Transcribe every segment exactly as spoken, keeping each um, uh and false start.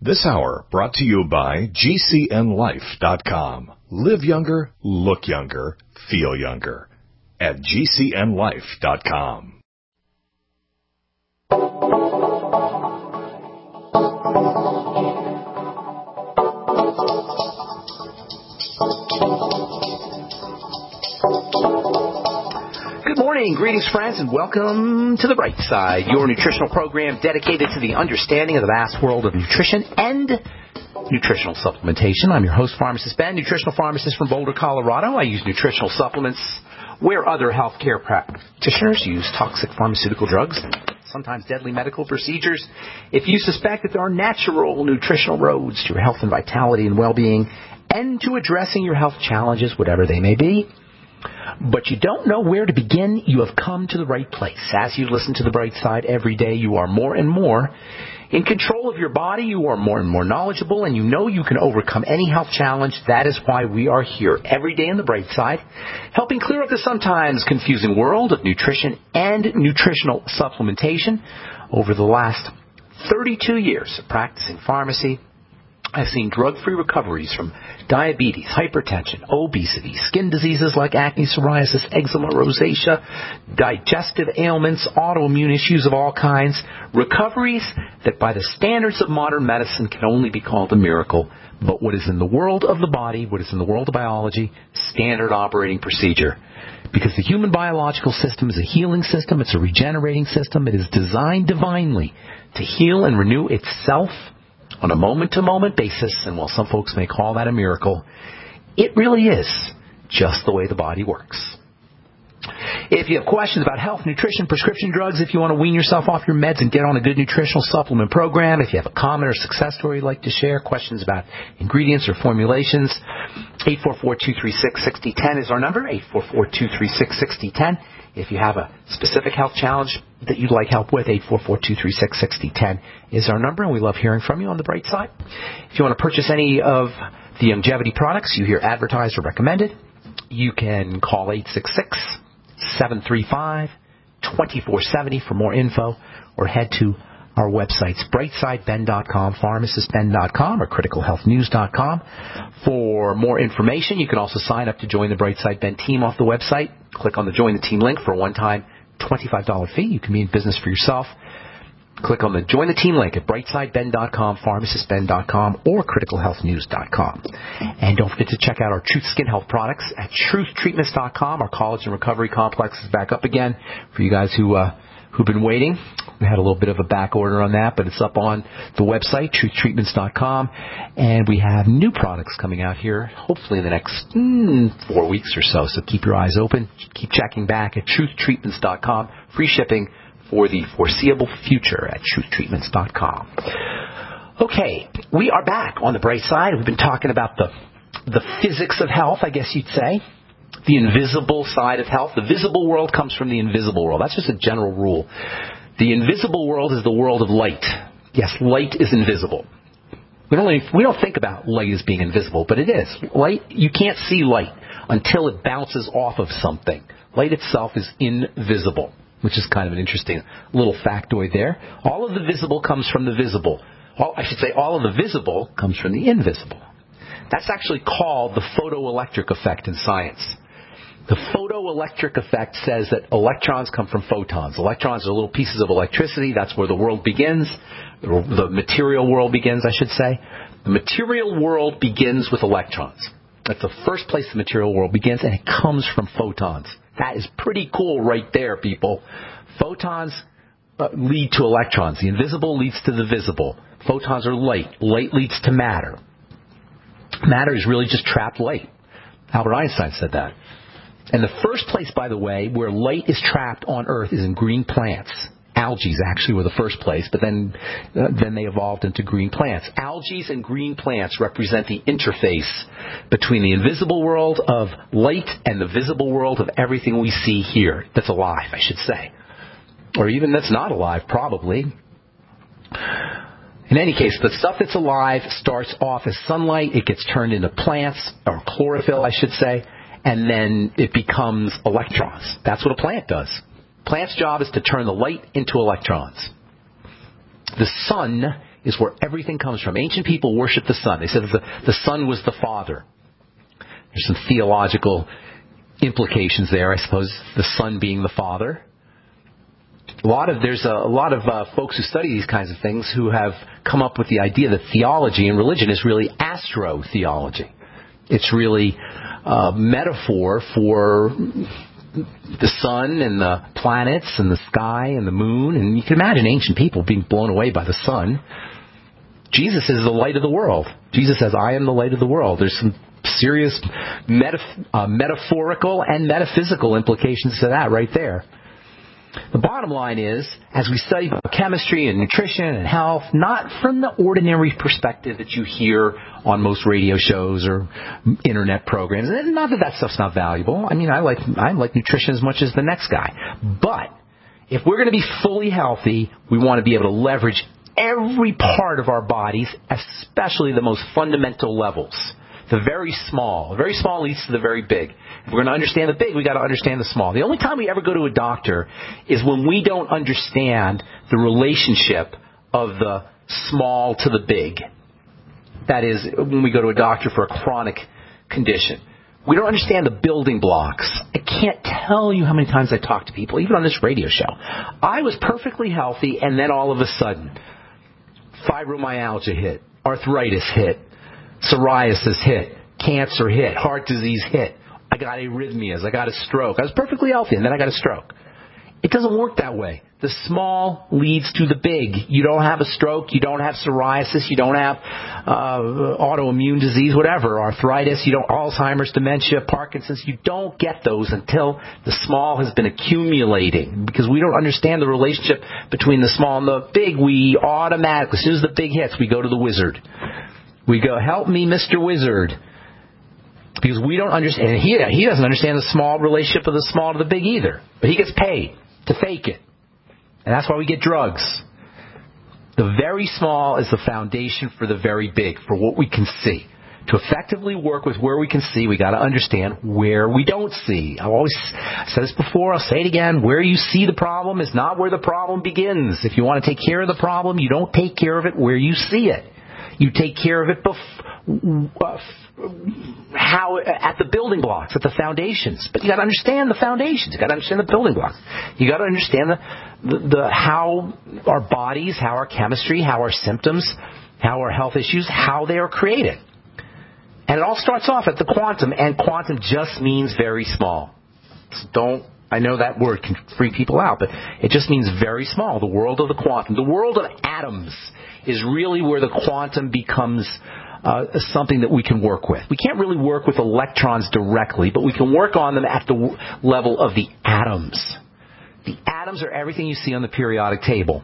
This hour brought to you by G C N life dot com. Live younger, look younger, feel younger at G C N life dot com. Good morning, greetings friends, and welcome to The Bright Side, your nutritional program dedicated to the understanding of the vast world of nutrition and nutritional supplementation. I'm your host, Pharmacist Ben, nutritional pharmacist from Boulder, Colorado. I use nutritional supplements where other healthcare practitioners use toxic pharmaceutical drugs, sometimes deadly medical procedures. If you suspect that there are natural nutritional roads to your health and vitality and well-being and to addressing your health challenges, whatever they may be, but you don't know where to begin, you have come to the right place. As you listen to The Bright Side every day, you are more and more in control of your body, you are more and more knowledgeable, and you know you can overcome any health challenge. That is why we are here every day in The Bright Side, helping clear up the sometimes confusing world of nutrition and nutritional supplementation. Over the last thirty-two years of practicing pharmacy, I've seen drug-free recoveries from diabetes, hypertension, obesity, skin diseases like acne, psoriasis, eczema, rosacea, digestive ailments, autoimmune issues of all kinds, recoveries that by the standards of modern medicine can only be called a miracle. But what is in the world of the body, what is in the world of biology, standard operating procedure. Because the human biological system is a healing system, it's a regenerating system, it is designed divinely to heal and renew itself on a moment-to-moment basis, and while some folks may call that a miracle, it really is just the way the body works. If you have questions about health, nutrition, prescription drugs, if you want to wean yourself off your meds and get on a good nutritional supplement program, if you have a comment or success story you'd like to share, questions about ingredients or formulations, eight four four, two three six, six zero one zero is our number, eight four four, two three six, six zero one zero. If you have a specific health challenge that you'd like help with, eight four four, two three six, six zero one zero is our number, and we love hearing from you on The Bright Side. If you want to purchase any of the longevity products you hear advertised or recommended, you can call eight six six, seven three five, two four seven zero for more info, or head to our websites, bright side ben dot com, pharmacist ben dot com, or critical health news dot com. For more information, you can also sign up to join the Bright Side Ben team off the website. Click on the Join the Team link for a one-time twenty-five dollars fee. You can be in business for yourself. Click on the Join the Team link at bright side ben dot com, pharmacist ben dot com, or critical health news dot com. And don't forget to check out our Truth Skin Health products at truth treatments dot com. Our college and recovery complex is back up again for you guys who uh, who've been waiting. We had a little bit of a back order on that, but it's up on the website, truth treatments dot com. And we have new products coming out here, hopefully in the next mm, four weeks or so. So keep your eyes open. Keep checking back at truth treatments dot com. Free shipping for the foreseeable future at truth treatments dot com. Okay, we are back on The Bright Side. We've been talking about the the physics of health, I guess you'd say. The invisible side of health. The visible world comes from the invisible world. That's just a general rule. The invisible world is the world of light. Yes, light is invisible. We don't, we don't think about light as being invisible, but it is. Light, you can't see light until it bounces off of something. Light itself is invisible, which is kind of an interesting little factoid there. All of the visible comes from the visible. All, I should say all of the visible comes from the invisible. That's actually called the photoelectric effect in science. The photoelectric effect says that electrons come from photons. Electrons are little pieces of electricity. That's where the world begins. The material world begins, I should say. The material world begins with electrons. That's the first place the material world begins, and it comes from photons. That is pretty cool right there, people. Photons uh, lead to electrons. The invisible leads to the visible. Photons are light. Light leads to matter. Matter is really just trapped light. Albert Einstein said that. And the first place, by the way, where light is trapped on Earth is in green plants. Algae actually were the first place, but then uh, then they evolved into green plants. Algae and green plants represent the interface between the invisible world of light and the visible world of everything we see here that's alive, I should say. Or even that's not alive, probably. In any case, the stuff that's alive starts off as sunlight. It gets turned into plants, or chlorophyll, I should say, and then it becomes electrons. That's what a plant does. Plant's job is to turn the light into electrons. The sun is where everything comes from. Ancient people worshiped the sun. They said the, the sun was the father. There's some theological implications there, I suppose, the sun being the father. A lot of there's a, a lot of uh, folks who study these kinds of things who have come up with the idea that theology and religion is really astrotheology. It's really a metaphor for the sun and the planets and the sky and the moon. And you can imagine ancient people being blown away by the sun. Jesus is the light of the world. Jesus says, I am the light of the world. There's some serious metaf- uh, metaphorical and metaphysical implications to that right there. The bottom line is, as we study chemistry and nutrition and health, not from the ordinary perspective that you hear on most radio shows or internet programs. And not that that stuff's not valuable. I mean, I like I like nutrition as much as the next guy. But if we're going to be fully healthy, we want to be able to leverage every part of our bodies, especially the most fundamental levels. The very small. The very small leads to the very big. If we're going to understand the big, we've got to understand the small. The only time we ever go to a doctor is when we don't understand the relationship of the small to the big. That is, when we go to a doctor for a chronic condition. We don't understand the building blocks. I can't tell you how many times I talk to people, even on this radio show. I was perfectly healthy, and then all of a sudden, fibromyalgia hit, arthritis hit, psoriasis hit, cancer hit, heart disease hit. I got arrhythmias, I got a stroke. I was perfectly healthy, and then I got a stroke. It doesn't work that way. The small leads to the big. You don't have a stroke, you don't have psoriasis, you don't have uh, autoimmune disease, whatever, arthritis, you don't Alzheimer's, dementia, Parkinson's. You don't get those until the small has been accumulating. Because we don't understand the relationship between the small and the big, we automatically, as soon as the big hits, we go to the wizard. We go, help me, Mister Wizard. Because we don't understand, and he, he doesn't understand the small relationship of the small to the big either. But he gets paid to fake it. And that's why we get drugs. The very small is the foundation for the very big, for what we can see. To effectively work with where we can see, we got to understand where we don't see. I've always said this before, I'll say it again. Where you see the problem is not where the problem begins. If you want to take care of the problem, you don't take care of it where you see it. You take care of it bef- uh, how at the building blocks, at the foundations. But you got to understand the foundations. You got to understand the building blocks. You got to understand the, the, the how our bodies, how our chemistry, how our symptoms, how our health issues, how they are created. And it all starts off at the quantum, and quantum just means very small. So don't. I know that word can freak people out, but it just means very small. The world of the quantum, the world of atoms, is really where the quantum becomes uh, something that we can work with. We can't really work with electrons directly, but we can work on them at the w- level of the atoms. The atoms are everything you see on the periodic table.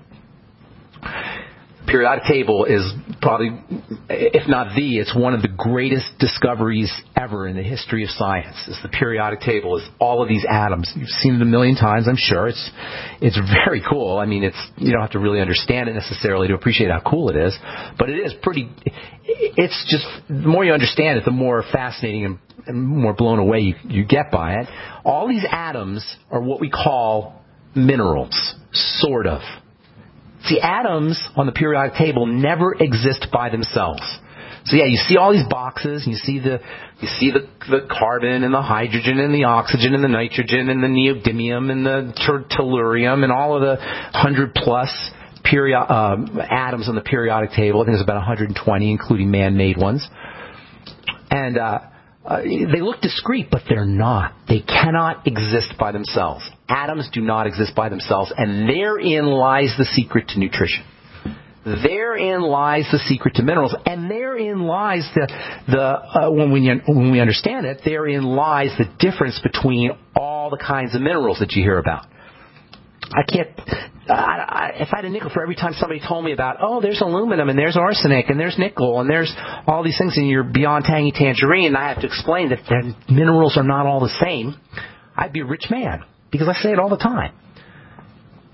The periodic table is probably, if not the, it's one of the greatest discoveries ever in the history of science. Is the periodic table, is all of these atoms. You've seen it a million times, I'm sure. It's it's very cool. I mean, it's you don't have to really understand it necessarily to appreciate how cool it is, but it is pretty. It's just the more you understand it, the more fascinating and, and more blown away you, you get by it. All these atoms are what we call minerals, sort of. See, atoms on the periodic table never exist by themselves. So yeah, you see all these boxes, and you see the you see the, the carbon and the hydrogen and the oxygen and the nitrogen and the neodymium and the ter- tellurium and all of the hundred plus peri- uh, atoms on the periodic table. I think there's about one hundred twenty, including man-made ones. And uh, uh, they look discrete, but they're not. They cannot exist by themselves. Atoms do not exist by themselves, and therein lies the secret to nutrition. Therein lies the secret to minerals, and therein lies the the uh, when we when we understand it, therein lies the difference between all the kinds of minerals that you hear about. I can't. I, I, if I had a nickel for every time somebody told me about, oh, there's aluminum and there's arsenic and there's nickel and there's all these things in your Beyond Tangy Tangerine, and I have to explain that the minerals are not all the same, I'd be a rich man, because I say it all the time. But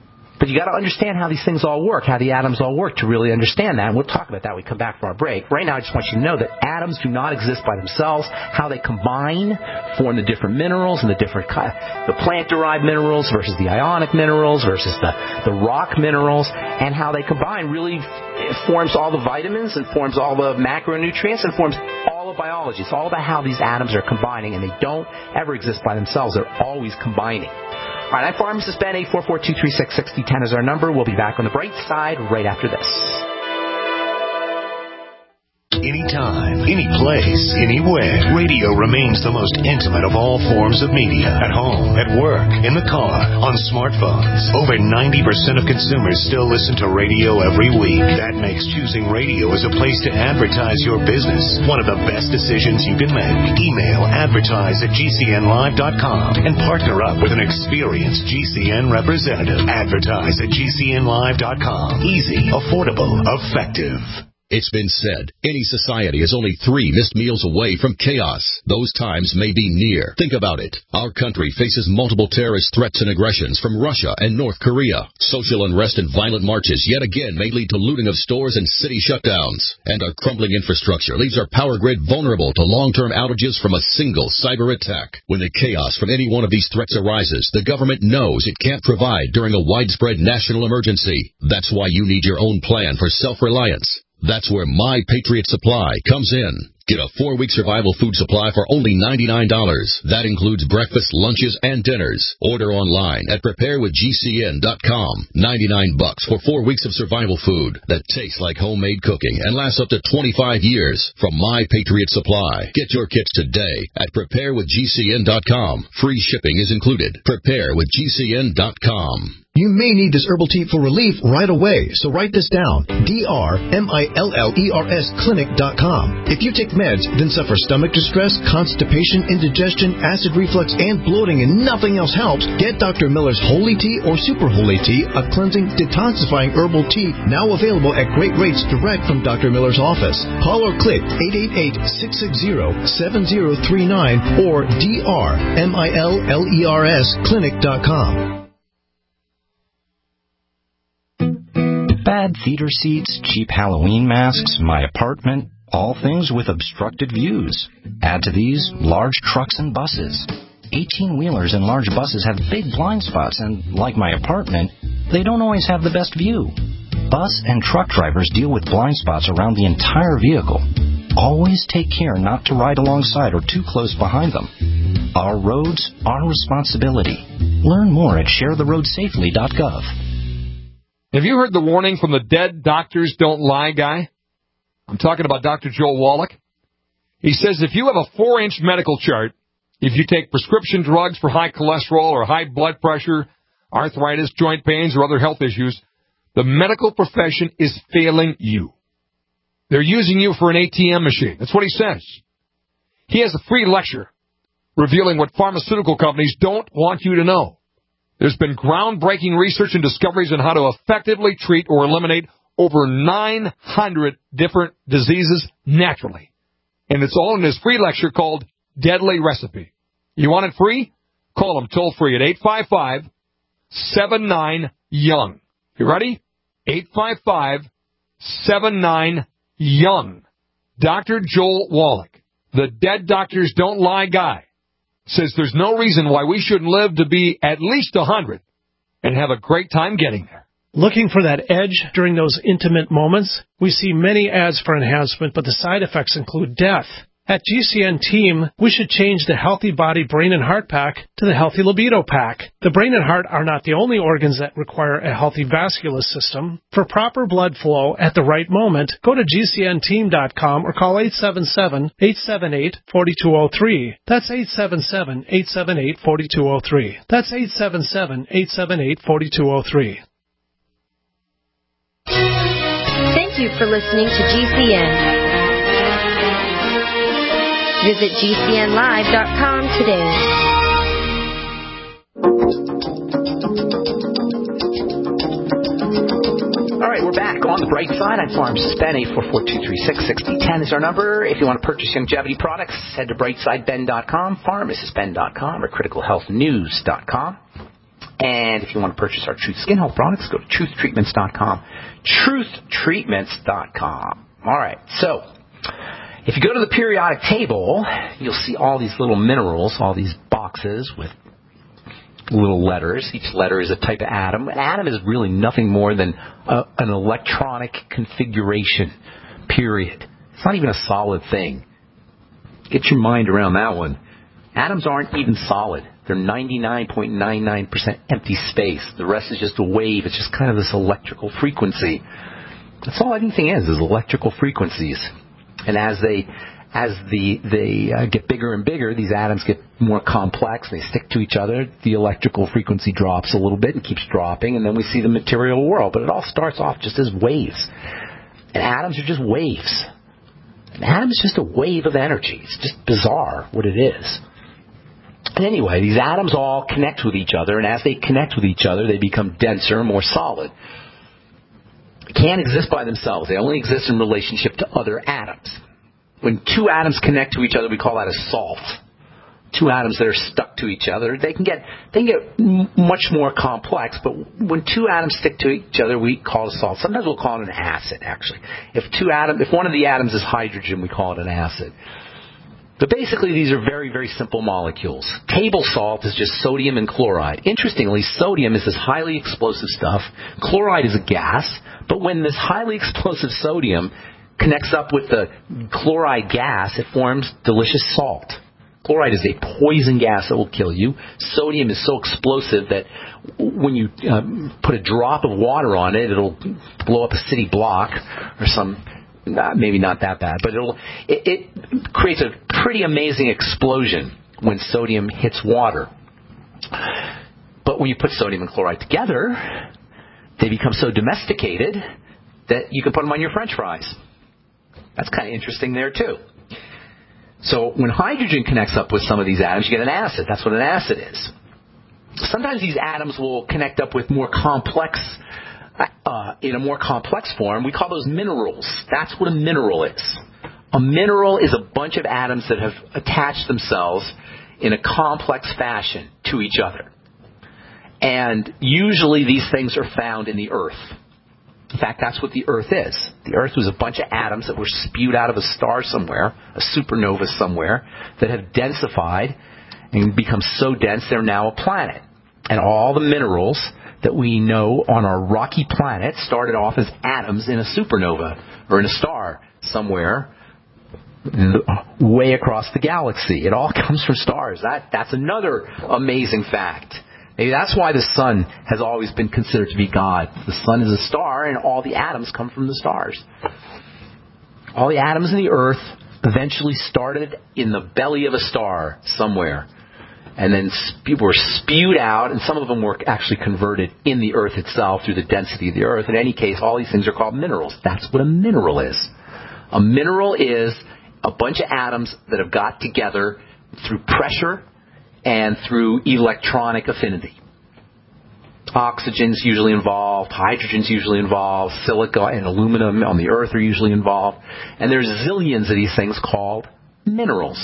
Because you got to understand how these things all work, how the atoms all work to really understand that. And we'll talk about that when we come back from our break. Right now, I just want you to know that atoms do not exist by themselves. How they combine, form the different minerals and the different the plant-derived minerals versus the ionic minerals versus the, the rock minerals, and how they combine really forms all the vitamins and forms all the macronutrients and forms all of biology. It's all about how these atoms are combining, and they don't ever exist by themselves. They're always combining. All right, I'm Pharmacist Ben. eight four four, two three six, six zero one zero is our number. We'll be back on the bright side right after this. Anytime, any place, anywhere. Radio remains the most intimate of all forms of media. At home, at work, in the car, on smartphones. Over ninety percent of consumers still listen to radio every week. That makes choosing radio as a place to advertise your business one of the best decisions you can make. Email advertise at G C N live dot com and partner up with an experienced G C N representative. Advertise at G C N live dot com. Easy, affordable, effective. It's been said, any society is only three missed meals away from chaos. Those times may be near. Think about it. Our country faces multiple terrorist threats and aggressions from Russia and North Korea. Social unrest and violent marches yet again may lead to looting of stores and city shutdowns. And our crumbling infrastructure leaves our power grid vulnerable to long-term outages from a single cyber attack. When the chaos from any one of these threats arises, the government knows it can't provide during a widespread national emergency. That's why you need your own plan for self-reliance. That's where My Patriot Supply comes in. Get a four-week survival food supply for only ninety-nine dollars. That includes breakfast, lunches, and dinners. Order online at prepare with G C N dot com. ninety-nine bucks for four weeks of survival food that tastes like homemade cooking and lasts up to twenty-five years from My Patriot Supply. Get your kits today at prepare with G C N dot com. Free shipping is included. prepare with G C N dot com. You may need this herbal tea for relief right away, so write this down. D R M I L L E R S clinic dot com. If you take meds, then suffer stomach distress, constipation, indigestion, acid reflux, and bloating, and nothing else helps, get Doctor Miller's Holy Tea or Super Holy Tea, a cleansing, detoxifying herbal tea, now available at great rates direct from Doctor Miller's office. Call or click eight eight eight, six six zero, seven zero three nine or D R M I L L E R S clinic dot com. Bad theater seats, cheap Halloween masks, my apartment, all things with obstructed views. Add to these large trucks and buses. eighteen-wheelers and large buses have big blind spots, and like my apartment, they don't always have the best view. Bus and truck drivers deal with blind spots around the entire vehicle. Always take care not to ride alongside or too close behind them. Our roads, our responsibility. Learn more at share the road safely dot gov. Have you heard the warning from the Dead Doctors Don't Lie guy? I'm talking about Doctor Joel Wallach. He says if you have a four-inch medical chart, if you take prescription drugs for high cholesterol or high blood pressure, arthritis, joint pains, or other health issues, the medical profession is failing you. They're using you for an A T M machine. That's what he says. He has a free lecture revealing what pharmaceutical companies don't want you to know. There's been groundbreaking research and discoveries on how to effectively treat or eliminate over nine hundred different diseases naturally. And it's all in this free lecture called Deadly Recipe. You want it free? Call them toll free at eight five five, seven nine, young. You ready? eight five five, seven nine, young. Doctor Joel Wallach, the Dead Doctors Don't Lie guy, says there's no reason why we shouldn't live to be at least one hundred and have a great time getting there. Looking for that edge during those intimate moments? We see many ads for enhancement, but the side effects include death. At G C N Team, we should change the Healthy Body Brain and Heart Pack to the Healthy Libido Pack. The brain and heart are not the only organs that require a healthy vascular system. For proper blood flow at the right moment, go to G C N team dot com or call eight seven seven, eight seven eight, four two zero three. That's eight seven seven, eight seven eight, four two zero three. That's eight seven seven, eight seven eight, four two zero three. Thank you for listening to G C N. Visit G C N live dot com today. All right, we're back on the bright side. I'm Pharmacist Ben. eight four four, two three six, six zero one zero is our number. If you want to purchase longevity products, head to bright side ben dot com, pharmacist ben dot com, or critical health news dot com. And if you want to purchase our Truth Skin Health products, go to truth treatments dot com. truth treatments dot com. All right, so if you go to the periodic table, you'll see all these little minerals, all these boxes with little letters. Each letter is a type of atom. An atom is really nothing more than a, an electronic configuration, period. It's not even a solid thing. Get your mind around that one. Atoms aren't even solid. They're ninety-nine point nine nine percent empty space. The rest is just a wave. It's just kind of this electrical frequency. That's all anything is, is electrical frequencies. And as they as the they uh, get bigger and bigger, these atoms get more complex. They stick to each other. The electrical frequency drops a little bit and keeps dropping, and then we see the material world. But it all starts off just as waves. And atoms are just waves. An atom is just a wave of energy. It's just bizarre what it is. And anyway, these atoms all connect with each other, and as they connect with each other, they become denser, more solid. They can't exist by themselves. They only exist in relationship to other atoms. When two atoms connect to each other, we call that a salt. Two atoms that are stuck to each other, they can get they can get m- much more complex. But when two atoms stick to each other, we call it a salt. Sometimes we'll call it an acid. Actually, if two atom, if one of the atoms is hydrogen, we call it an acid. But basically, these are very, very simple molecules. Table salt is just sodium and chloride. Interestingly, sodium is this highly explosive stuff. Chloride is a gas. But when this highly explosive sodium connects up with the chloride gas, it forms delicious salt. Chloride is a poison gas that will kill you. Sodium is so explosive that when you um, put a drop of water on it, it'll blow up a city block or some... Not, maybe not that bad, but it'll, it, it creates a pretty amazing explosion when sodium hits water. But when you put sodium and chloride together, they become so domesticated that you can put them on your French fries. That's kind of interesting there, too. So when hydrogen connects up with some of these atoms, you get an acid. That's what an acid is. Sometimes these atoms will connect up with more complex Uh, in a more complex form. We call those minerals. That's what a mineral is. A mineral is a bunch of atoms that have attached themselves in a complex fashion to each other. And usually these things are found in the earth. In fact, that's what the earth is. The earth was a bunch of atoms that were spewed out of a star somewhere, a supernova somewhere, that have densified and become so dense they're now a planet. And all the minerals that we know on our rocky planet started off as atoms in a supernova or in a star somewhere way across the galaxy. It all comes from stars. That that's another amazing fact. Maybe that's why the sun has always been considered to be God. The sun is a star, and all the atoms come from the stars. All the atoms in the earth eventually started in the belly of a star somewhere. And then people were spewed out, and some of them were actually converted in the earth itself through the density of the earth. In any case, all these things are called minerals. That's what a mineral is. A mineral is a bunch of atoms that have got together through pressure and through electronic affinity. Oxygen's usually involved, hydrogen's usually involved, silica and aluminum on the earth are usually involved. And there's zillions of these things called minerals.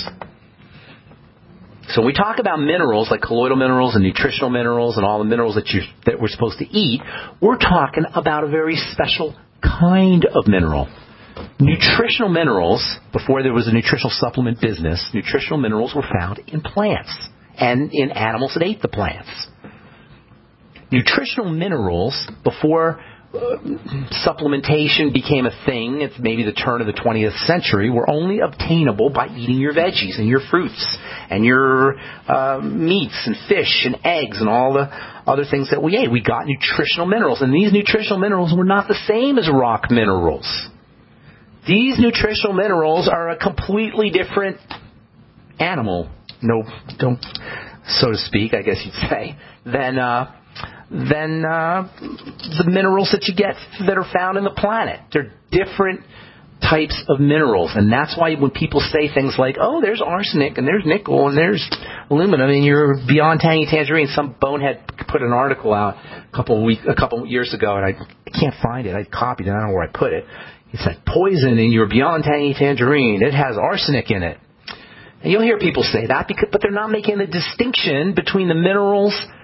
So when we talk about minerals like colloidal minerals and nutritional minerals and all the minerals that you that we're supposed to eat, we're talking about a very special kind of mineral. Nutritional minerals, before there was a nutritional supplement business, nutritional minerals were found in plants and in animals that ate the plants. Nutritional minerals, before uh, supplementation became a thing at maybe the turn of the twentieth century, were only obtainable by eating your veggies and your fruits and your uh, meats and fish and eggs and all the other things that we ate. We got nutritional minerals, and these nutritional minerals were not the same as rock minerals. These nutritional minerals are a completely different animal, no, don't, so to speak, I guess you'd say, than uh, than uh, the minerals that you get that are found in the planet. They're different types of minerals, and that's why when people say things like, "Oh, there's arsenic and there's nickel and there's aluminum," and you're beyond tangy tangerine. Some bonehead put an article out a couple of weeks, a couple of years ago, and I, I can't find it. I copied it. I don't know where I put it. He said, "Poison in your beyond tangy tangerine. It has arsenic in it." And you'll hear people say that, because, but they're not making the distinction between the minerals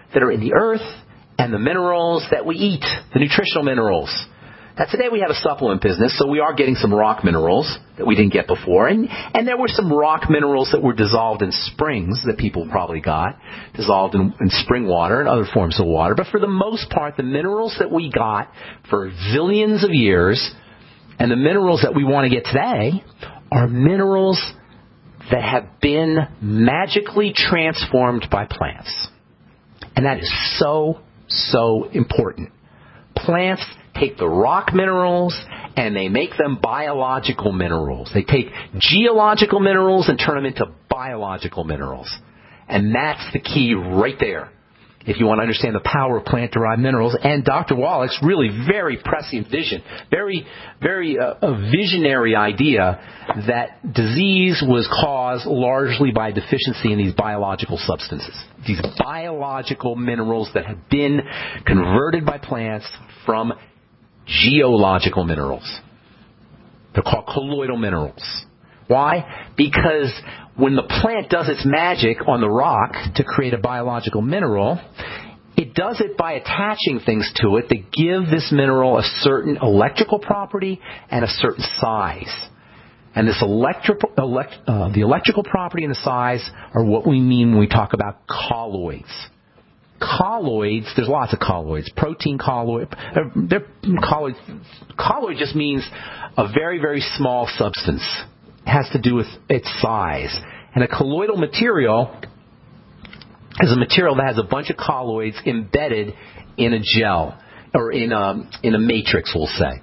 that are in the earth and the minerals that we eat, the nutritional minerals. Now, today we have a supplement business, so we are getting some rock minerals that we didn't get before. And, and there were some rock minerals that were dissolved in springs that people probably got, dissolved in, in spring water and other forms of water. But for the most part, the minerals that we got for zillions of years and the minerals that we want to get today are minerals that have been magically transformed by plants. And that is so, so important. Plants take the rock minerals and they make them biological minerals. They take geological minerals and turn them into biological minerals. And that's the key right there. If you want to understand the power of plant-derived minerals, and Doctor Wallach's really very prescient vision, very, very uh, a visionary idea that disease was caused largely by deficiency in these biological substances, these biological minerals that have been converted by plants from geological minerals. They're called colloidal minerals. Why? Because when the plant does its magic on the rock to create a biological mineral, it does it by attaching things to it that give this mineral a certain electrical property and a certain size. And this electrical, elect, uh, the electrical property and the size are what we mean when we talk about colloids. Colloids, there's lots of colloids. Protein colloid, they're colloid. Colloid just means a very, very small substance. It has to do with its size. And a colloidal material is a material that has a bunch of colloids embedded in a gel, or in a, in a matrix, we'll say.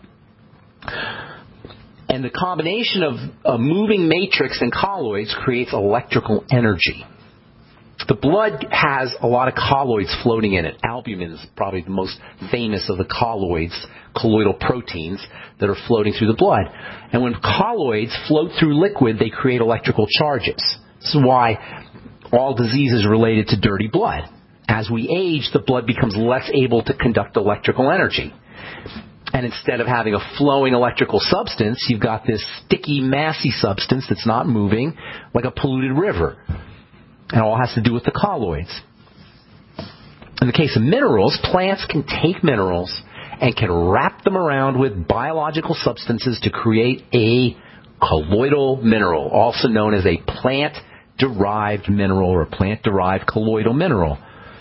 And the combination of a moving matrix and colloids creates electrical energy. The blood has a lot of colloids floating in it. Albumin is probably the most famous of the colloids, colloidal proteins that are floating through the blood. And when colloids float through liquid, they create electrical charges. This is why all disease is related to dirty blood. As we age, the blood becomes less able to conduct electrical energy. And instead of having a flowing electrical substance, you've got this sticky, massy substance that's not moving, like a polluted river. And it all has to do with the colloids. In the case of minerals, plants can take minerals and can wrap them around with biological substances to create a colloidal mineral, also known as a plant-derived mineral or plant-derived colloidal mineral.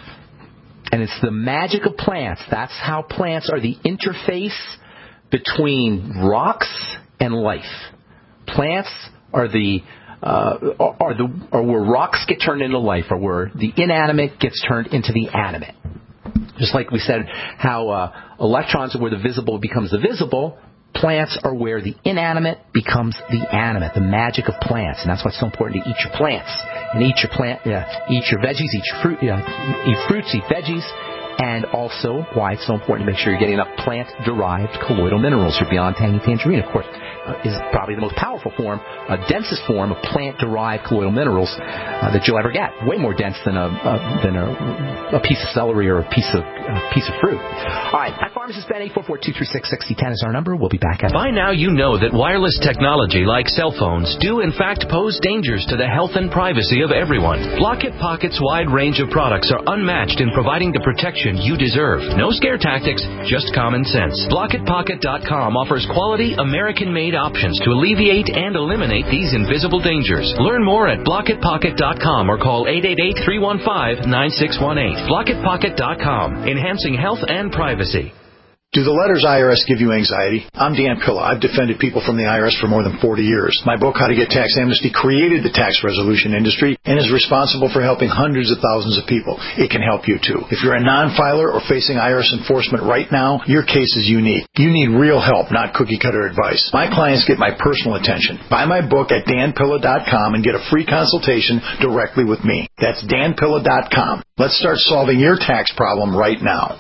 And it's the magic of plants. That's how plants are the interface between rocks and life. Plants are the uh, are the are where rocks get turned into life, or where the inanimate gets turned into the animate. Just like we said, how uh, electrons are where the visible becomes the visible. Plants are where the inanimate becomes the animate, the magic of plants. And that's why it's so important to eat your plants. And eat your plant, uh, eat your veggies, eat your fruit, uh, eat fruits, eat veggies. And also why it's so important to make sure you're getting enough plant-derived colloidal minerals. Your Beyond Tangy Tangerine, of course, uh, is probably the most powerful form, uh, densest form of plant-derived colloidal minerals uh, that you'll ever get. Way more dense than a uh, than a, a piece of celery or a piece of uh, piece of fruit. All right, at Pharmacist Ben, eight four four, two three six, six zero one zero is our number. We'll be back at By now you know that wireless technology like cell phones do in fact pose dangers to the health and privacy of everyone. Blocket Pocket's wide range of products are unmatched in providing the protection you deserve. No scare tactics, just common sense. Blocket Pocket dot com offers quality American-made options to alleviate and eliminate these invisible dangers. Learn more at Blocket Pocket dot com or call eight eight eight, three one five, nine six one eight. Blocket Pocket dot com, enhancing health and privacy. Do the letters I R S give you anxiety? I'm Dan Pilla. I've defended people from the I R S for more than forty years. My book, How to Get Tax Amnesty, created the tax resolution industry and is responsible for helping hundreds of thousands of people. It can help you, too. If you're a non-filer or facing I R S enforcement right now, your case is unique. You need real help, not cookie-cutter advice. My clients get my personal attention. Buy my book at Dan Pilla dot com and get a free consultation directly with me. That's Dan Pilla dot com. Let's start solving your tax problem right now.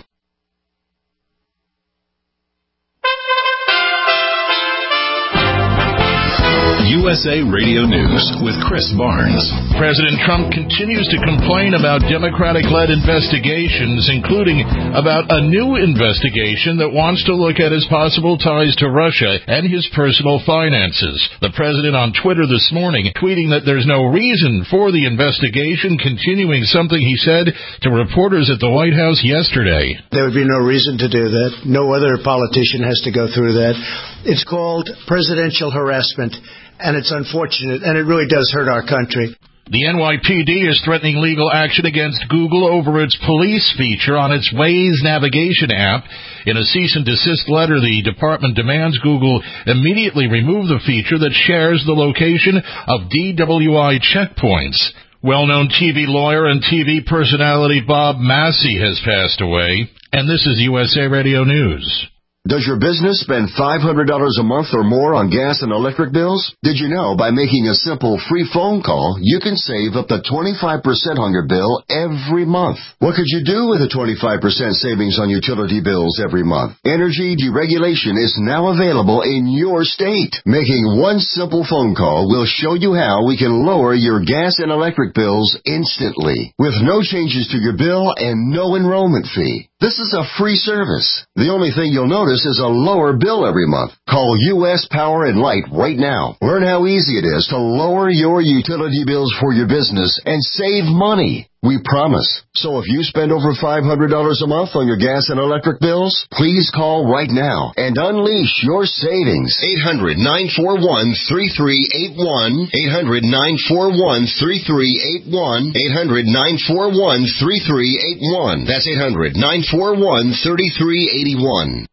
U S A Radio News with Chris Barnes. President Trump continues to complain about Democratic-led investigations, including about a new investigation that wants to look at his possible ties to Russia and his personal finances. The president on Twitter this morning tweeting that there's no reason for the investigation, continuing something he said to reporters at the White House yesterday. There would be no reason to do that. No other politician has to go through that. It's called presidential harassment, and it's unfortunate, and it really does hurt our country. The N Y P D is threatening legal action against Google over its police feature on its Waze navigation app. In a cease and desist letter, the department demands Google immediately remove the feature that shares the location of D W I checkpoints. Well-known T V lawyer and T V personality Bob Massey has passed away. And this is U S A Radio News. Does your business spend five hundred dollars a month or more on gas and electric bills? Did you know by making a simple free phone call, you can save up to twenty-five percent on your bill every month? What could you do with a twenty-five percent savings on utility bills every month? Energy deregulation is now available in your state. Making one simple phone call will show you how we can lower your gas and electric bills instantly, with no changes to your bill and no enrollment fee. This is a free service. The only thing you'll notice is a lower bill every month. Call U S Power and Light right now. Learn how easy it is to lower your utility bills for your business and save money. We promise. So if you spend over five hundred dollars a month on your gas and electric bills, please call right now and unleash your savings. eight hundred, nine four one, three three eight one. eight hundred, nine four one, three three eight one. eight hundred, nine four one, three three eight one. That's eight hundred, nine four one, three three eight one.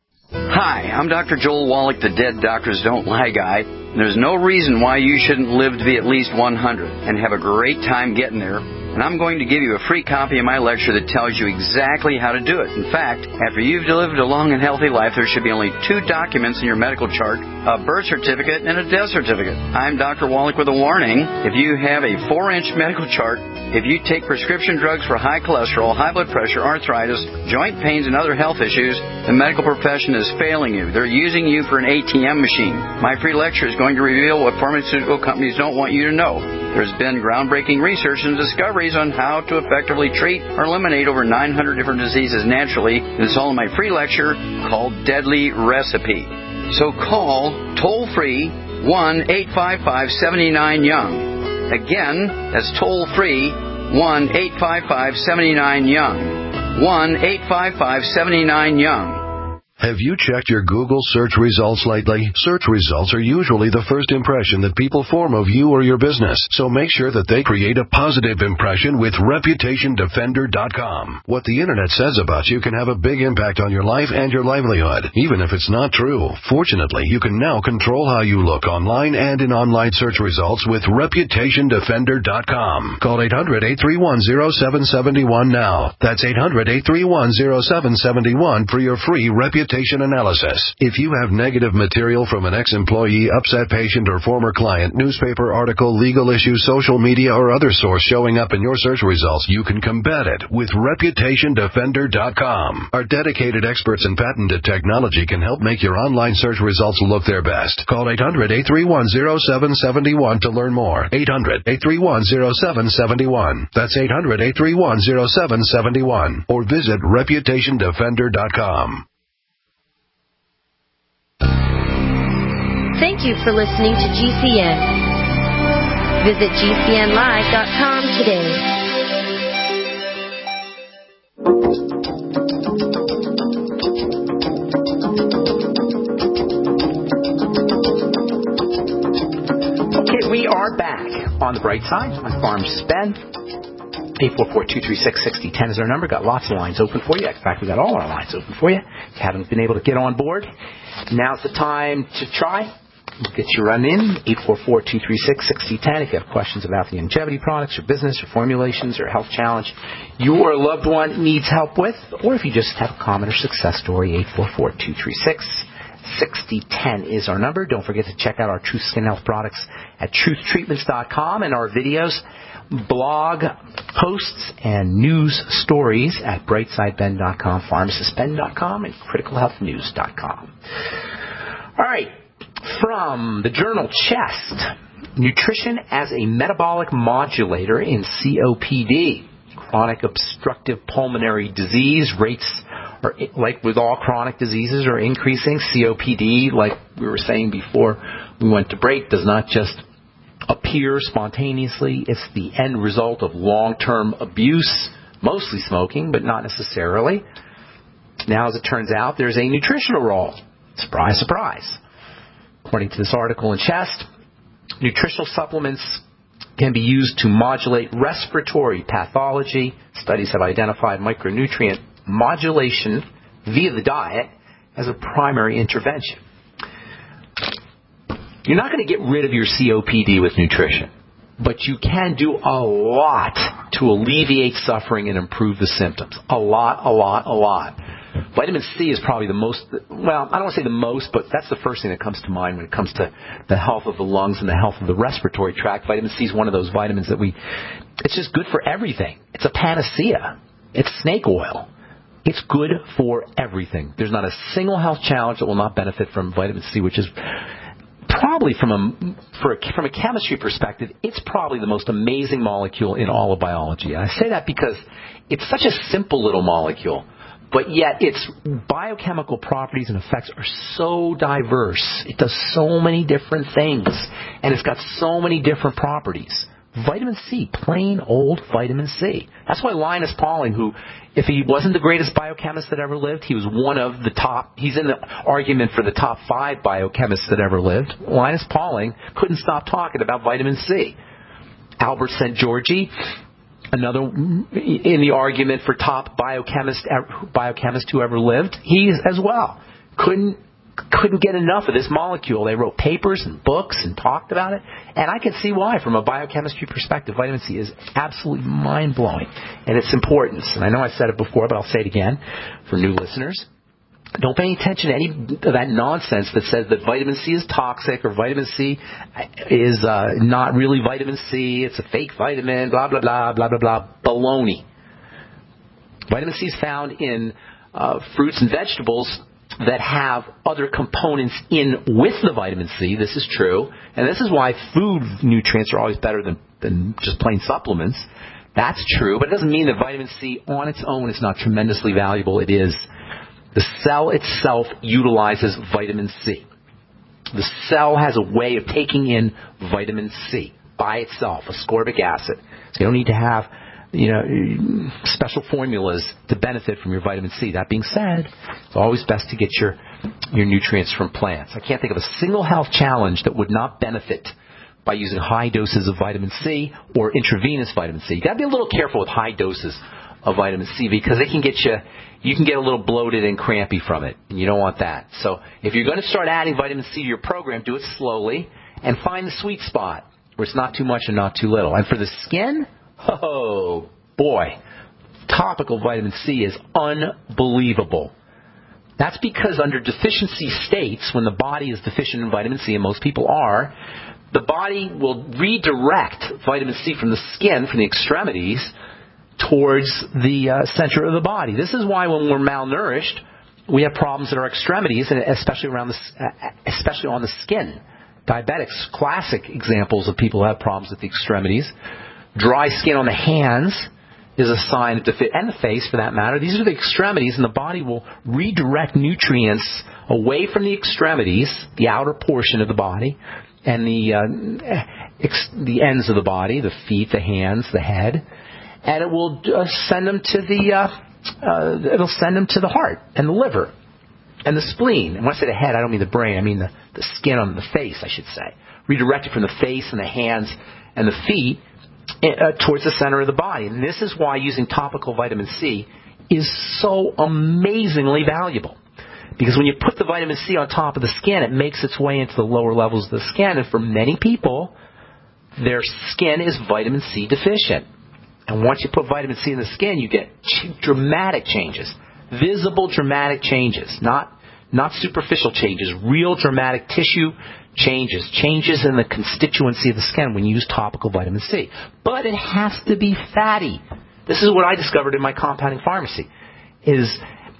Hi, I'm Doctor Joel Wallach, the Dead Doctors Don't Lie guy. There's no reason why you shouldn't live to be at least one hundred and have a great time getting there. And I'm going to give you a free copy of my lecture that tells you exactly how to do it. In fact, after you've lived a long and healthy life, there should be only two documents in your medical chart, a birth certificate and a death certificate. I'm Doctor Wallach with a warning. If you have a four-inch medical chart, if you take prescription drugs for high cholesterol, high blood pressure, arthritis, joint pains, and other health issues, the medical profession is failing you. They're using you for an A T M machine. My free lecture is going to reveal what pharmaceutical companies don't want you to know. There's been groundbreaking research and discoveries on how to effectively treat or eliminate over nine hundred different diseases naturally. And it's all in my free lecture called Deadly Recipe. So call toll-free one eight five five, seven nine, young. Again, that's toll-free one eight five five, seven nine, young. one eight five five, seven nine, young. Have you checked your Google search results lately? Search results are usually the first impression that people form of you or your business, so make sure that they create a positive impression with reputation defender dot com. What the Internet says about you can have a big impact on your life and your livelihood, even if it's not true. Fortunately, you can now control how you look online and in online search results with reputation defender dot com. Call eight hundred, eight three one, zero seven seven one now. That's eight hundred, eight three one, zero seven seven one for your free reputation analysis. If you have negative material from an ex-employee, upset patient, or former client, newspaper article, legal issue, social media, or other source showing up in your search results, you can combat it with reputation defender dot com. Our dedicated experts in patented technology can help make your online search results look their best. Call eight hundred, eight three one, zero seven seven one to learn more. eight hundred, eight three one, zero seven seven one. That's eight hundred, eight three one, zero seven seven one. Or visit reputation defender dot com. Thank you for listening to G C N. Visit G C N live dot com today. Okay, we are back on the bright side on Pharmacist Ben. eight four four, two three six, six zero one zero is our number. Got lots of lines open for you. In fact, we got all our lines open for you. If you haven't been able to get on board, now's the time to try. We'll get you run in, eight four four, two three six, six zero one zero. If you have questions about the longevity products or business or formulations or health challenge your loved one needs help with, or if you just have a comment or success story, eight four four, two three six, six zero one zero is our number. Don't forget to check out our Truth Skin Health products at truth treatments dot com and our videos, blog posts, and news stories at brightside ben dot com, pharmacist ben dot com, and critical health news dot com. All right. From the journal Chest, Nutrition as a Metabolic Modulator in C O P D. Chronic obstructive pulmonary disease rates, are, like with all chronic diseases, are increasing. C O P D, like we were saying before we went to break, does not just appear spontaneously. It's the end result of long-term abuse, mostly smoking, but not necessarily. Now, as it turns out, there's a nutritional role. Surprise, surprise. According to this article in Chest, nutritional supplements can be used to modulate respiratory pathology. Studies have identified micronutrient modulation via the diet as a primary intervention. You're not going to get rid of your C O P D with nutrition, but you can do a lot to alleviate suffering and improve the symptoms. A lot, a lot, a lot. Vitamin C is probably the most, well, I don't want to say the most, but that's the first thing that comes to mind when it comes to the health of the lungs and the health of the respiratory tract. Vitamin C is one of those vitamins that we, it's just good for everything. It's a panacea. It's snake oil. It's good for everything. There's not a single health challenge that will not benefit from vitamin C, which is probably from a, for a, from a chemistry perspective, it's probably the most amazing molecule in all of biology. And I say that because it's such a simple little molecule, but yet its biochemical properties and effects are so diverse. It does so many different things, and it's got so many different properties. Vitamin C, plain old vitamin C. That's why Linus Pauling, who, if he wasn't the greatest biochemist that ever lived, he was one of the top, he's in the argument for the top five biochemists that ever lived. Linus Pauling couldn't stop talking about vitamin C. Albert Szent-Györgyi, another in the argument for top biochemist, biochemist who ever lived, he as well couldn't couldn't get enough of this molecule. They wrote papers and books and talked about it, and I can see why. From a biochemistry perspective, vitamin C is absolutely mind-blowing, and its importance. And I know I said it before, but I'll say it again for new listeners. Don't pay attention to any of that nonsense that says that vitamin C is toxic or vitamin C is uh, not really vitamin C, it's a fake vitamin, blah, blah, blah, blah, blah, blah. Baloney. Vitamin C is found in uh, fruits and vegetables that have other components in with the vitamin C. This is true. And this is why food nutrients are always better than, than just plain supplements. That's true. But it doesn't mean that vitamin C on its own is not tremendously valuable. It is. The cell itself utilizes vitamin C. The cell has a way of taking in vitamin C by itself, ascorbic acid. So you don't need to have, you know, special formulas to benefit from your vitamin C. That being said, it's always best to get your your nutrients from plants. I can't think of a single health challenge that would not benefit by using high doses of vitamin C or intravenous vitamin C. You've got to be a little careful with high doses of vitamin C because they can get you, you can get a little bloated and crampy from it, and you don't want that. So if you're going to start adding vitamin C to your program, do it slowly and find the sweet spot where it's not too much and not too little. And for the skin, oh, boy, topical vitamin C is unbelievable. That's because under deficiency states, when the body is deficient in vitamin C, and most people are, the body will redirect vitamin C from the skin, from the extremities, towards the uh, center of the body. This is why when we're malnourished, we have problems in our extremities, and especially around the, uh, especially on the skin. Diabetics, classic examples of people who have problems with the extremities. Dry skin on the hands is a sign of deficiency, and the face for that matter. These are the extremities, and the body will redirect nutrients away from the extremities, the outer portion of the body, and the uh, ex- the ends of the body, the feet, the hands, the head, and it will uh, send them to the uh, uh, it'll send them to the heart and the liver and the spleen. And when I say the head, I don't mean the brain. I mean the, the skin on the face, I should say. Redirected from the face and the hands and the feet uh, towards the center of the body. And this is why using topical vitamin C is so amazingly valuable. Because when you put the vitamin C on top of the skin, it makes its way into the lower levels of the skin. And for many people, their skin is vitamin C deficient. And once you put vitamin C in the skin, you get dramatic changes. Visible dramatic changes. Not, not superficial changes. Real dramatic tissue changes. Changes in the constituency of the skin when you use topical vitamin C. But it has to be fatty. This is what I discovered in my compounding pharmacy. Is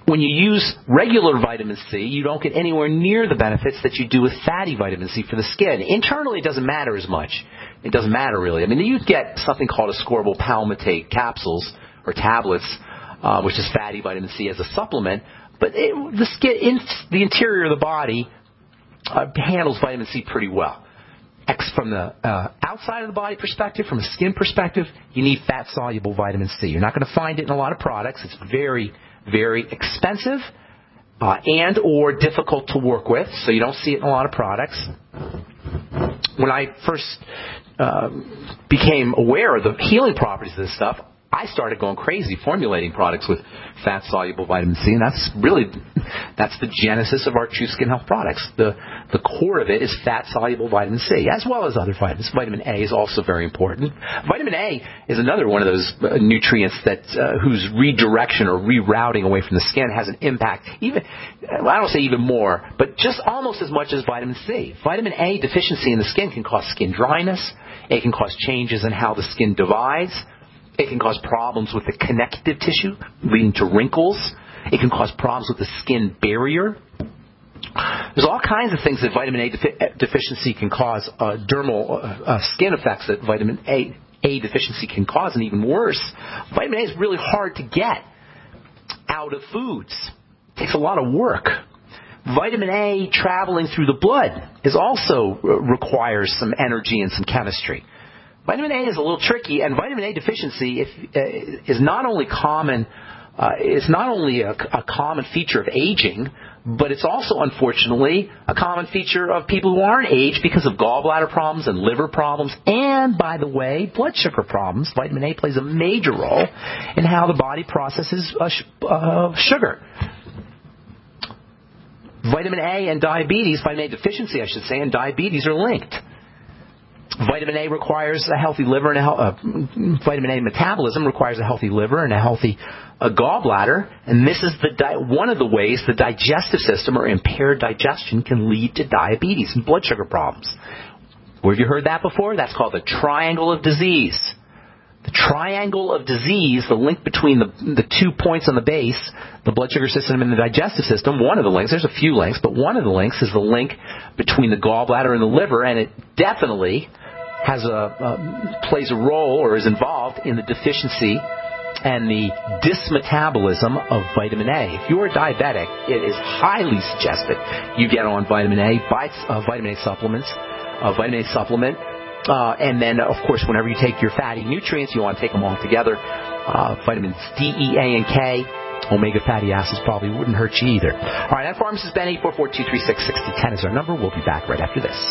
when you use regular vitamin C, you don't get anywhere near the benefits that you do with fatty vitamin C for the skin. Internally, it doesn't matter as much. It doesn't matter, really. I mean, you get something called ascorbyl palmitate capsules or tablets, uh, which is fatty vitamin C as a supplement, but it, the skin, in, the interior of the body uh, handles vitamin C pretty well. X from the uh, outside of the body perspective, from a skin perspective, you need fat-soluble vitamin C. You're not going to find it in a lot of products. It's very, very expensive uh, and or difficult to work with, so you don't see it in a lot of products. When I first uh, became aware of the healing properties of this stuff, I started going crazy formulating products with fat-soluble vitamin C, and that's really that's the genesis of our True Skin Health products. The the core of it is fat-soluble vitamin C, as well as other vitamins. Vitamin A is also very important. Vitamin A is another one of those uh, nutrients that uh, whose redirection or rerouting away from the skin has an impact, even well, I don't say even more, but just almost as much as vitamin C. Vitamin A deficiency in the skin can cause skin dryness. It can cause changes in how the skin divides. It can cause problems with the connective tissue, leading to wrinkles. It can cause problems with the skin barrier. There's all kinds of things that vitamin A defi- deficiency can cause, uh, dermal uh, uh, skin effects that vitamin A, A deficiency can cause, and even worse, vitamin A is really hard to get out of foods. It takes a lot of work. Vitamin A traveling through the blood is also uh, requires some energy and some chemistry. Vitamin A is a little tricky, and vitamin A deficiency if, uh, is not only common. Uh, it's not only a, a common feature of aging, but it's also, unfortunately, a common feature of people who aren't aged because of gallbladder problems and liver problems, and, by the way, blood sugar problems. Vitamin A plays a major role in how the body processes uh, sh- uh, sugar. Vitamin A and diabetes, vitamin A deficiency, I should say, and diabetes are linked. Vitamin A requires a healthy liver, and a, uh, vitamin A metabolism requires a healthy liver and a healthy uh, gallbladder, and this is the di- one of the ways the digestive system or impaired digestion can lead to diabetes and blood sugar problems. Where have you heard that before? That's called the triangle of disease. The triangle of disease, the link between the, the two points on the base, the blood sugar system and the digestive system, one of the links, there's a few links, but one of the links is the link between the gallbladder and the liver, and it definitely has a uh, plays a role or is involved in the deficiency and the dysmetabolism of vitamin A. If you're a diabetic, it is highly suggested you get on vitamin A, buy uh, vitamin A supplements, uh, vitamin A supplement. Uh, and then, of course, whenever you take your fatty nutrients, you want to take them all together. Uh, vitamins D, E, A, and K, omega fatty acids probably wouldn't hurt you either. All right, I'm Pharmacist Ben. eight four four, two three six, six zero one zero is our number. We'll be back right after this.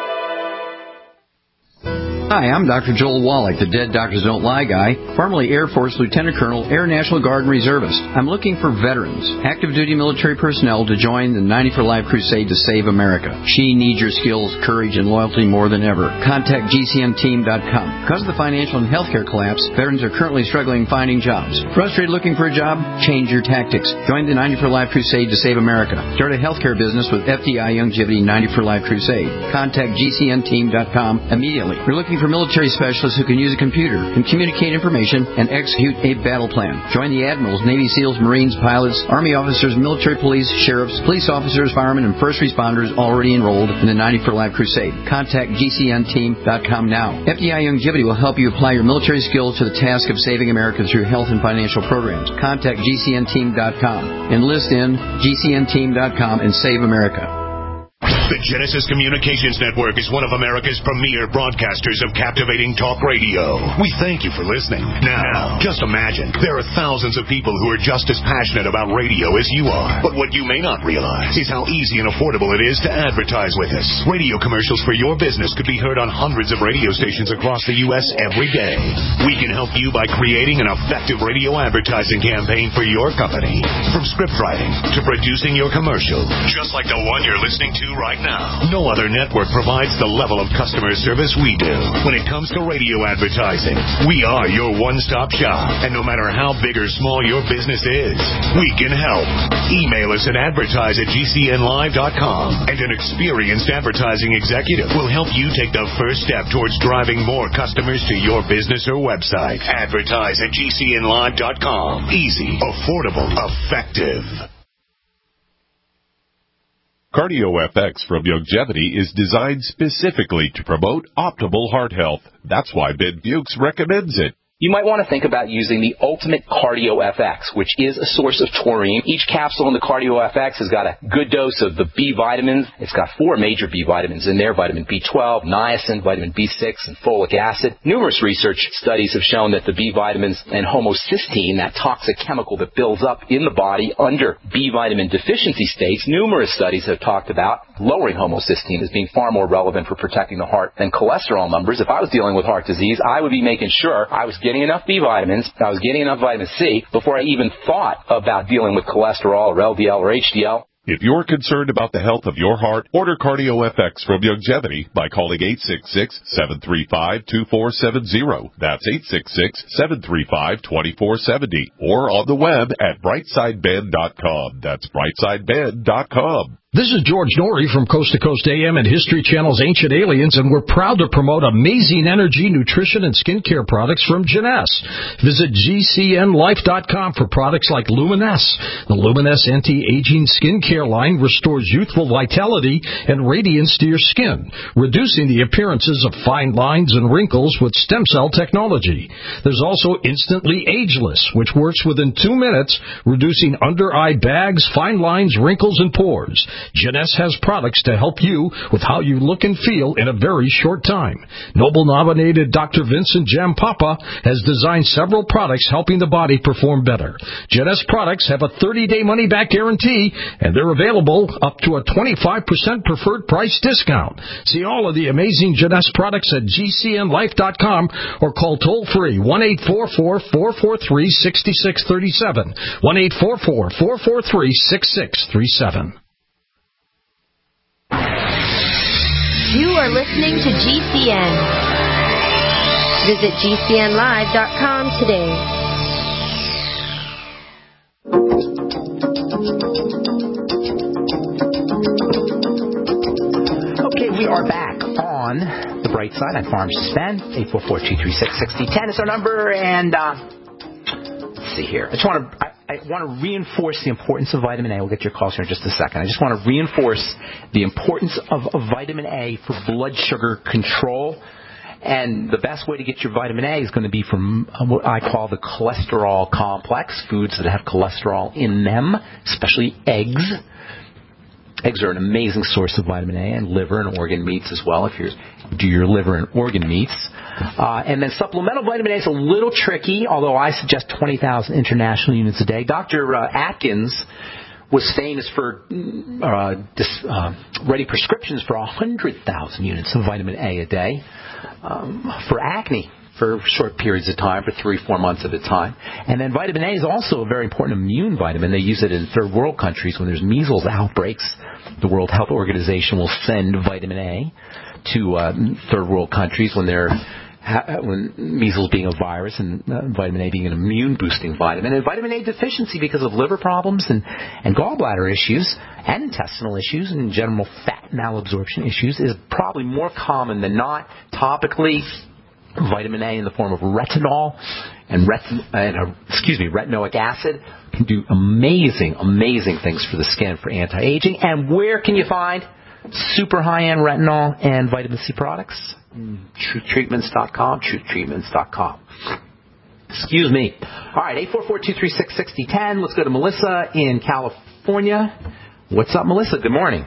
Hi, I'm Doctor Joel Wallach, the Dead Doctors Don't Lie guy, formerly Air Force Lieutenant Colonel, Air National Guard Reservist. I'm looking for veterans, active duty military personnel to join the ninety for Life crusade to save America. She needs your skills, courage, and loyalty more than ever. Contact G C N team dot com. Because of the financial and healthcare collapse, veterans are currently struggling finding jobs. Frustrated looking for a job? Change your tactics. Join the ninety for Life crusade to save America. Start a healthcare business with F D I Youngevity ninety for Life crusade. Contact G C N team dot com immediately. We're looking for military specialists who can use a computer and communicate information and execute a battle plan. Join the admirals, Navy SEALs, Marines, pilots, Army officers, military police, sheriffs, police officers, firemen, and first responders already enrolled in the ninety for Life crusade. Contact G C N team dot com now. F D I Youngevity will help you apply your military skills to the task of saving America through health and financial programs. Contact G C N team dot com. Enlist in G C N team dot com and save America. The Genesis Communications Network is one of America's premier broadcasters of captivating talk radio. We thank you for listening. Now, just imagine, there are thousands of people who are just as passionate about radio as you are. But what you may not realize is how easy and affordable it is to advertise with us. Radio commercials for your business could be heard on hundreds of radio stations across the U S every day. We can help you by creating an effective radio advertising campaign for your company. From script writing to producing your commercial, just like the one you're listening to right now. Now, no other network provides the level of customer service we do. When it comes to radio advertising, we are your one-stop shop. And no matter how big or small your business is, we can help. Email us at advertise at g c n live dot com, and an experienced advertising executive will help you take the first step towards driving more customers to your business or website. Advertise at g c n live dot com. Easy, affordable, effective. CardioFX from Youngevity is designed specifically to promote optimal heart health. That's why Ben Bukes recommends it. You might want to think about using the Ultimate CardioFX, which is a source of taurine. Each capsule in the CardioFX has got a good dose of the B vitamins. It's got four major B vitamins in there: vitamin B twelve, niacin, vitamin B six, and folic acid. Numerous research studies have shown that the B vitamins and homocysteine, that toxic chemical that builds up in the body under B vitamin deficiency states, numerous studies have talked about lowering homocysteine as being far more relevant for protecting the heart than cholesterol numbers. If I was dealing with heart disease, I would be making sure I was getting enough B vitamins, I was getting enough vitamin C before I even thought about dealing with cholesterol or L D L or H D L. If you're concerned about the health of your heart, order CardioFX from Youngevity by calling eight six six, seven three five, two four seven zero. That's eight six six, seven three five, two four seven zero. Or on the web at brightside ben dot com. That's brightside ben dot com. This is George Norrie from Coast to Coast A M and History Channel's Ancient Aliens, and we're proud to promote amazing energy, nutrition, and skincare products from Jeunesse. Visit G C N life dot com for products like Luminesse. The Luminesse anti-aging skincare line restores youthful vitality and radiance to your skin, reducing the appearances of fine lines and wrinkles with stem cell technology. There's also Instantly Ageless, which works within two minutes, reducing under-eye bags, fine lines, wrinkles, and pores. Jeunesse has products to help you with how you look and feel in a very short time. Nobel-nominated Doctor Vincent Jampapa has designed several products helping the body perform better. Jeunesse products have a thirty-day money-back guarantee, and they're available up to a twenty-five percent preferred price discount. See all of the amazing Jeunesse products at G C N life dot com or call toll-free one eight four four, four four three, six six three seven, one eight four four, four four three, six six three seven. You are listening to G C N. Visit G C N live dot com today. Okay, we are back on the bright side. I'm Pharmacist Ben. eight four four, two three six, six zero one zero is our number. And uh, let's see here. I just want to... I, I want to reinforce the importance of vitamin A. We'll get to your calls here in just a second. I just want to reinforce the importance of, of vitamin A for blood sugar control. And the best way to get your vitamin A is going to be from what I call the cholesterol complex, foods that have cholesterol in them, especially eggs. Eggs are an amazing source of vitamin A, and liver and organ meats as well, if you do your liver and organ meats. Uh, and then supplemental vitamin A is a little tricky, although I suggest twenty thousand international units a day. Doctor Uh, Atkins was famous for uh, dis, uh, writing prescriptions for one hundred thousand units of vitamin A a day um, for acne for short periods of time, for three, four months at a time. And then vitamin A is also a very important immune vitamin. They use it in third world countries when there's measles outbreaks. The World Health Organization will send vitamin A to uh, third world countries when they're when measles being a virus and uh, vitamin A being an immune-boosting vitamin. And vitamin A deficiency because of liver problems and, and gallbladder issues and intestinal issues and general fat malabsorption issues is probably more common than not. Topically, vitamin A in the form of retinol and, retin- and uh, excuse me, retinoic acid can do amazing, amazing things for the skin for anti-aging. And where can you find super high-end retinol and vitamin C products? truth treatments dot com, truth treatments dot com. Excuse me. All right, eight four four, two three six, six zero one zero. Let's go to Melissa in California. What's up, Melissa? Good morning.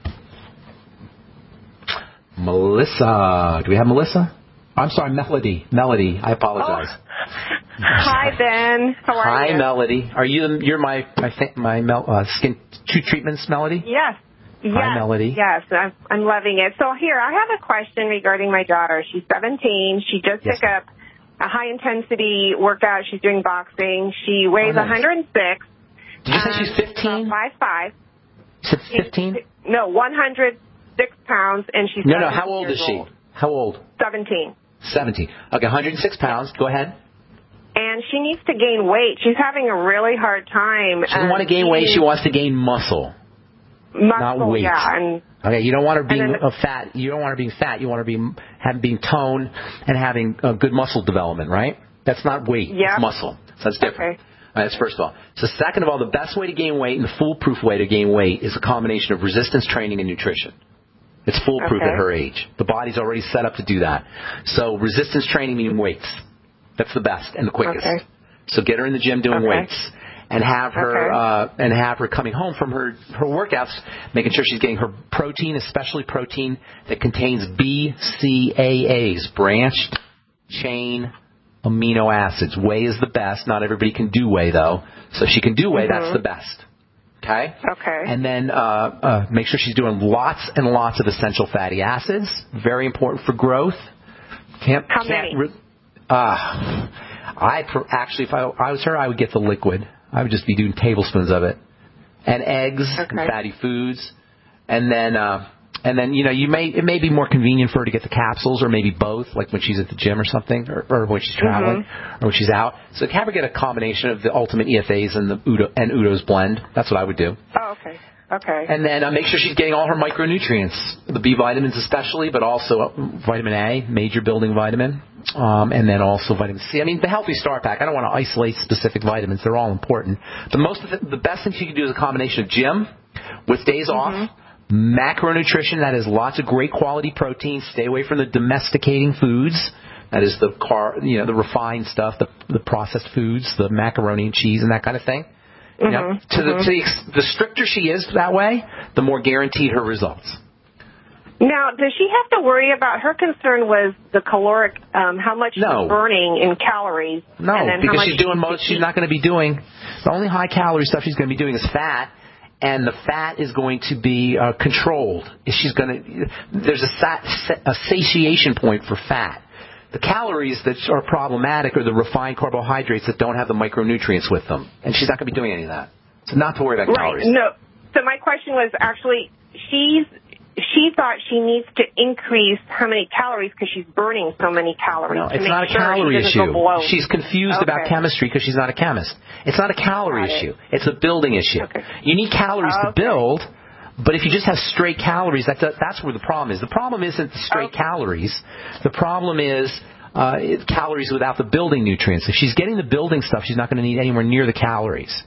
Melissa. Do we have Melissa? I'm sorry, Melody. Melody. I apologize. Oh. Hi, Ben. How are Hi, you? Hi, Melody. Are you? You're my my my Mel, uh, skin truth treatments, Melody? Yes. Yes, Hi, Melody. Yes, I'm, I'm loving it. So here, I have a question regarding my daughter. She's seventeen. She just yes. took up a high-intensity workout. She's doing boxing. She weighs oh, nice. one hundred six. Did you um, say she's fifteen? five five. You said fifteen? No, one hundred six pounds, and she's No, no, how old is she? Old. How old? seventeen. seventeen. Okay, one hundred six pounds. Go ahead. And she needs to gain weight. She's having a really hard time. She doesn't want to gain weight. She wants to gain muscle. Muscle, not weight. yeah. And, okay, you don't want her being then, a fat. You don't want her being fat. You want her being having being toned and having uh, good muscle development, right? That's not weight. Yep. It's muscle. So that's different. Okay. All right, that's first of all. So second of all, the best way to gain weight and the foolproof way to gain weight is a combination of resistance training and nutrition. It's foolproof okay. at her age. The body's already set up to do that. So resistance training meaning weights. That's the best and the quickest. Okay. So get her in the gym doing okay. weights. And have her okay. uh, and have her coming home from her, her workouts, making sure she's getting her protein, especially protein that contains B C A As, branched chain amino acids. Whey is the best. Not everybody can do whey though, so if she can do whey, mm-hmm. that's the best. Okay. Okay. And then uh, uh, make sure she's doing lots and lots of essential fatty acids. Very important for growth. Can't. How can't many? Re- uh, I pr- actually, if I, I was her, I would get the liquid. I would just be doing tablespoons of it, and eggs okay. and fatty foods, and then uh, and then you know you may it may be more convenient for her to get the capsules or maybe both, like when she's at the gym or something, or, or when she's traveling mm-hmm. or when she's out. So have her get a combination of the Ultimate E F As and the Udo, and Udo's blend. That's what I would do. Oh, okay. Okay. And then uh, make sure she's getting all her micronutrients, the B vitamins especially, but also vitamin A, major building vitamin, um, and then also vitamin C. I mean, the Healthy Start Pack, I don't want to isolate specific vitamins. They're all important. The most of the, the best thing she can do is a combination of gym with days mm-hmm. off, macronutrition, that is lots of great quality protein. Stay away from the domesticating foods. That is the car, you know, the refined stuff, the, the processed foods, the macaroni and cheese and that kind of thing. You know, mm-hmm. to the, mm-hmm. to the, the stricter she is that way, the more guaranteed her results. Now, does she have to worry about, her concern was the caloric, um, how much no. she's burning in calories? No, and then because how much she's doing most, she's not going to be doing, the only high calorie stuff she's going to be doing is fat, and the fat is going to be uh, controlled. She's going to, there's a, sat, a satiation point for fat. The calories that are problematic are the refined carbohydrates that don't have the micronutrients with them. And she's not going to be doing any of that. So not to worry about right. calories. No. So my question was actually, she's, she thought she needs to increase how many calories because she's burning so many calories. No, to it's make not a sure calorie she issue. She's confused okay. about chemistry because she's not a chemist. It's not a calorie Got issue. It. It's a building issue. Okay. You need calories okay. to build. But if you just have straight calories, that's, a, that's where the problem is. The problem isn't the straight okay. calories. The problem is uh, it, calories without the building nutrients. If she's getting the building stuff, she's not going to need anywhere near the calories.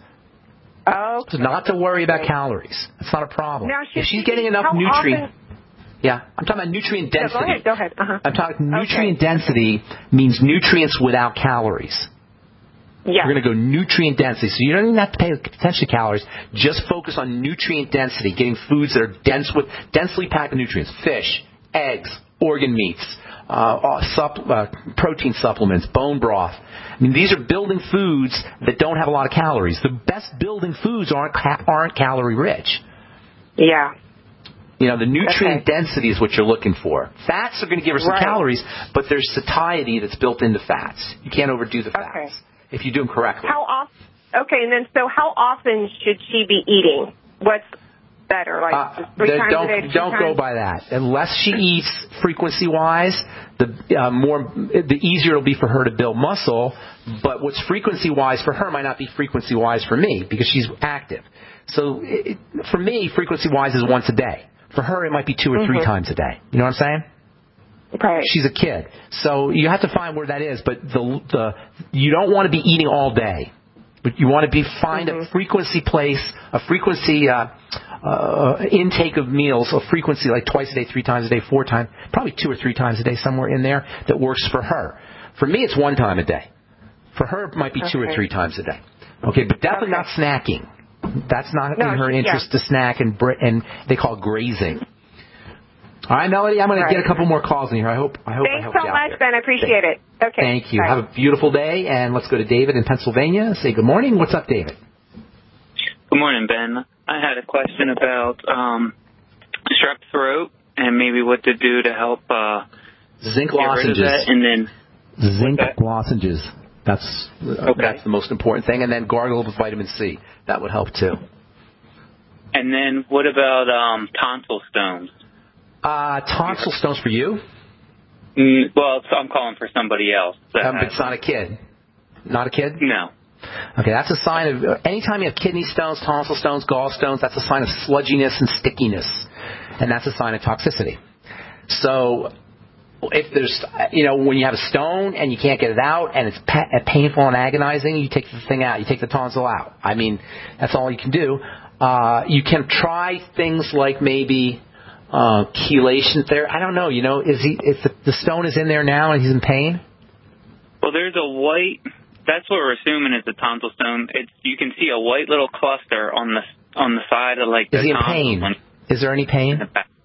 Okay. So not to worry about calories. That's not a problem. Now, if she's getting enough nutrient... Yeah, I'm talking about nutrient density. No, go ahead, go ahead. Uh-huh. I'm talking nutrient okay. density means nutrients without calories. Yeah. We're going to go nutrient density. So you don't even have to pay attention to calories. Just focus on nutrient density, getting foods that are dense with densely packed nutrients. Fish, eggs, organ meats, uh, supp- uh, protein supplements, bone broth. I mean, these are building foods that don't have a lot of calories. The best building foods aren't ca- aren't calorie rich. Yeah. You know, the nutrient okay. density is what you're looking for. Fats are going to give her some right. calories, but there's satiety that's built into fats. You can't overdo the fats okay. if you do them correctly. How often? Okay, and then so how often should she be eating? What's better, like uh, three the, times don't, a day? Don't times? go by that. Unless she eats frequency-wise, the uh, more the easier it'll be for her to build muscle. But what's frequency-wise for her might not be frequency-wise for me because she's active. So it, for me, frequency-wise is once a day. For her, it might be two or three mm-hmm. times a day. You know what I'm saying? Right. She's a kid, so you have to find where that is. But the the you don't want to be eating all day. But you want to be find mm-hmm. a frequency place, a frequency uh, uh, intake of meals, a frequency like twice a day, three times a day, four times, probably two or three times a day, somewhere in there that works for her. For me, it's one time a day. For her, it might be okay. two or three times a day. Okay, but definitely okay. not snacking. That's not no, in her interest yeah. to snack and br- and they call it grazing. All right, Melody, I'm going right. to get a couple more calls in here. I hope I hope Thanks I helped so you out much, there. Ben. I appreciate Thank, it. Okay. Thank you. Bye. Have a beautiful day, and let's go to David in Pennsylvania. Say good morning. What's up, David? Good morning, Ben. I had a question about um, strep throat and maybe what to do to help uh, zinc get lozenges. rid of that, and then zinc that? lozenges. That's uh, okay. that's the most important thing, and then gargle with vitamin C. That would help too. And then what about um, tonsil stones? Uh, tonsil stones for you? Mm, well, so I'm calling for somebody else. Um, but it's not a kid. Not a kid? No. Okay, that's a sign of, anytime you have kidney stones, tonsil stones, gallstones, that's a sign of sludginess and stickiness. And that's a sign of toxicity. So, if there's, you know, when you have a stone and you can't get it out and it's pa- painful and agonizing, you take the thing out. You take the tonsil out. I mean, that's all you can do. Uh, you can try things like maybe uh, chelation there. I don't know. You know, is he? If the, the stone is in there now and he's in pain? Well, there's a white. That's what we're assuming is a tonsil stone. It's you can see a white little cluster on the on the side of like the Is he in tonsil pain? one. Is there any pain?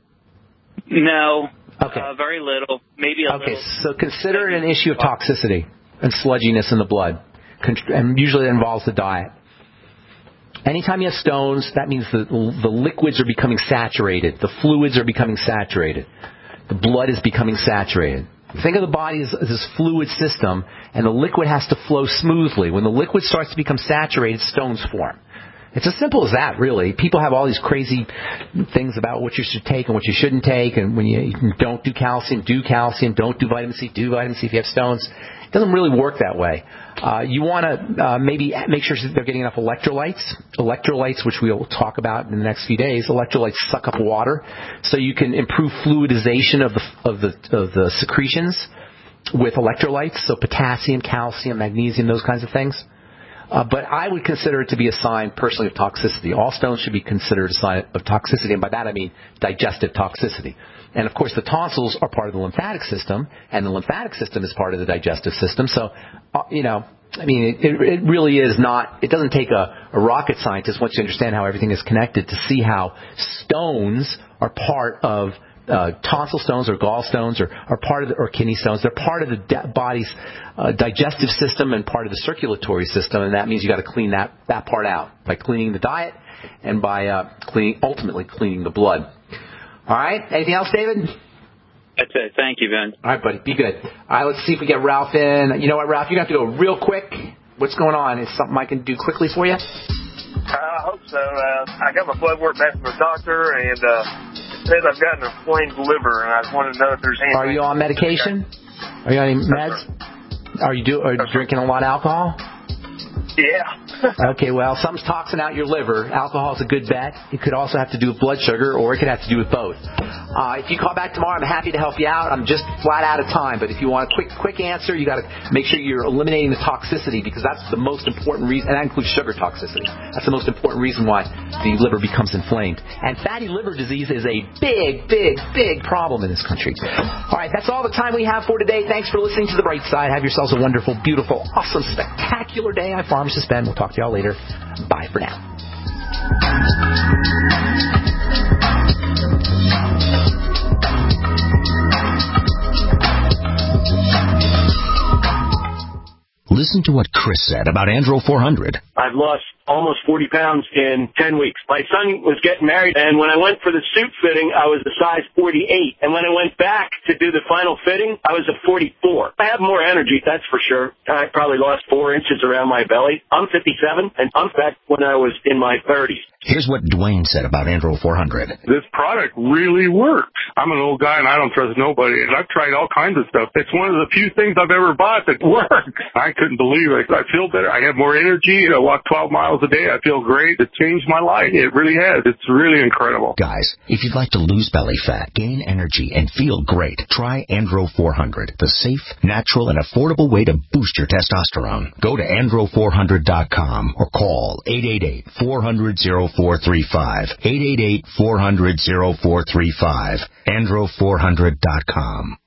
No. Okay. Uh, very little. Maybe a okay, little. so consider it an issue of toxicity and sludginess in the blood. And usually it involves the diet. Anytime you have stones, that means the, the liquids are becoming saturated. The fluids are becoming saturated. The blood is becoming saturated. Think of the body as, as this fluid system, and the liquid has to flow smoothly. When the liquid starts to become saturated, stones form. It's as simple as that, really. People have all these crazy things about what you should take and what you shouldn't take, and when you, you don't do calcium, do calcium, don't do vitamin C, do vitamin C if you have stones. It doesn't really work that way. Uh, you want to uh, maybe make sure they're getting enough electrolytes. Electrolytes, which we'll talk about in the next few days, electrolytes suck up water, so you can improve fluidization of the of the of the secretions with electrolytes. So potassium, calcium, magnesium, those kinds of things. Uh, but I would consider it to be a sign, personally, of toxicity. All stones should be considered a sign of toxicity, and by that I mean digestive toxicity. And, of course, the tonsils are part of the lymphatic system, and the lymphatic system is part of the digestive system. So, uh, you know, I mean, it, it really is not – it doesn't take a, a rocket scientist once you understand how everything is connected to see how stones are part of – Uh, tonsil stones or gallstones or are part of the, or kidney stones. They're part of the de- body's uh, digestive system and part of the circulatory system, and that means you got to clean that that part out by cleaning the diet and by uh, cleaning ultimately cleaning the blood. All right. Anything else, David? That's it. Thank you, Ben. All right, buddy. Be good. All right. Let's see if we get Ralph in. You know what, Ralph? You have to go real quick. What's going on? Is something I can do quickly for you? I hope so. Uh, I got my blood work back from the doctor, and uh, it says I've got an inflamed liver, and I just wanted to know if there's anything. Are you on medication? Are you on any meds? Are you do? Are you drinking a lot of alcohol? Yeah. Okay, well, something's toxing out your liver. Alcohol's a good bet. It could also have to do with blood sugar, or it could have to do with both. Uh, if you call back tomorrow, I'm happy to help you out. I'm just flat out of time, but if you want a quick, quick answer, you got to make sure you're eliminating the toxicity, because that's the most important reason, and that includes sugar toxicity. That's the most important reason why the liver becomes inflamed. And fatty liver disease is a big, big, big problem in this country. All right, that's all the time we have for today. Thanks for listening to The Bright Side. Have yourselves a wonderful, beautiful, awesome, spectacular day. I'm Pharmacist Ben. We'll talk to y'all later. Bye for now. Listen to what Chris said about Andro four hundred. I've lost almost forty pounds in ten weeks. My son was getting married, and when I went for the suit fitting, I was a size forty-eight. And when I went back to do the final fitting, I was a forty-four. I have more energy, that's for sure. I probably lost four inches around my belly. I'm fifty-seven, and I'm back when I was in my thirties. Here's what Dwayne said about Andro four hundred. This product really works. I'm an old guy, and I don't trust nobody, and I've tried all kinds of stuff. It's one of the few things I've ever bought that works. I couldn't believe it. I feel better. I have more energy. I walk twelve miles a day. I feel great. It changed my life. It really has. It's really incredible. Guys, if you'd like to lose belly fat, gain energy, and feel great, try Andro four hundred, the safe, natural, and affordable way to boost your testosterone. Go to andro four hundred dot com or call eight eight eight, four hundred, oh four three five, eight eight eight, four hundred, oh four three five, andro four hundred dot com.